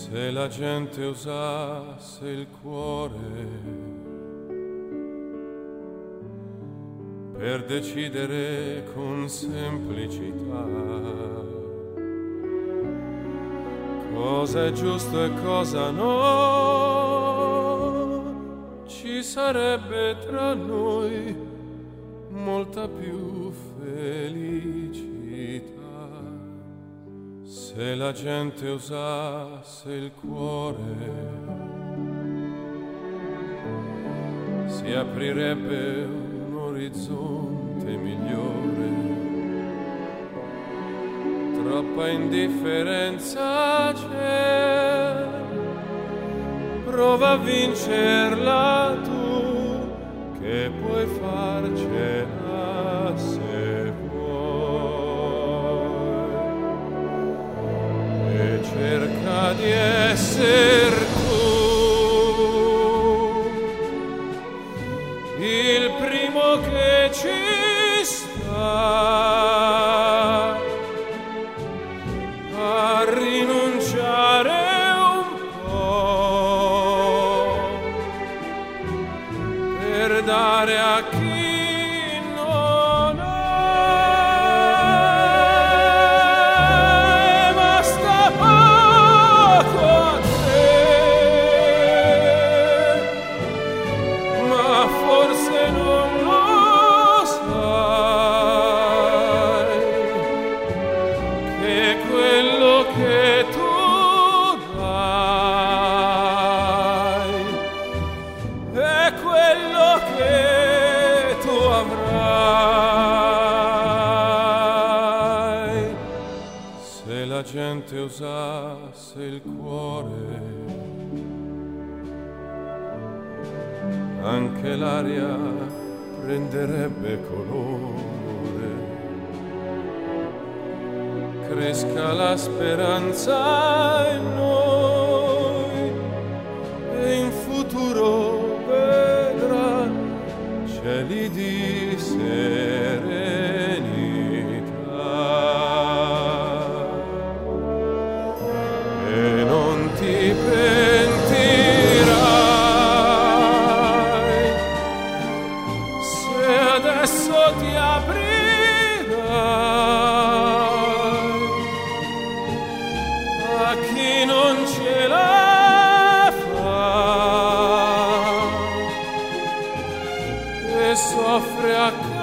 Se la gente usasse il cuore per decidere con semplicità cosa è giusto e cosa no, ci sarebbe tra noi molta più felicità. Se la gente usasse il cuore, si aprirebbe un orizzonte migliore. Troppa indifferenza c'è, prova a vincerla tu, che puoi farcela se cerca di esser tu il primo che ci sta a rinunciare un po' per dare a chi non ha. Se la gente usasse il cuore, anche l'aria prenderebbe colore. Cresca la speranza in noi e in futuro vedrà cieli di serenità. E non ti pentirai se adesso ti aprirai a chi non ce la fa e soffre a